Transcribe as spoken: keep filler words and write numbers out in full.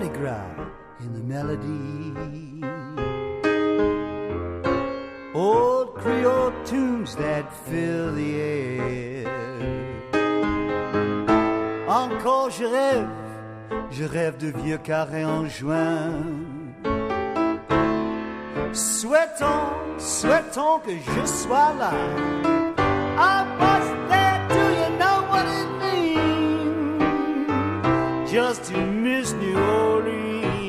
Mardi Gras in the melody. Old Creole tunes that fill the air. Encore je rêve, je rêve de vieux carrés en juin. Souhaitons, souhaitons que je sois là. I was there, do you know what it means? Just to miss New Orleans.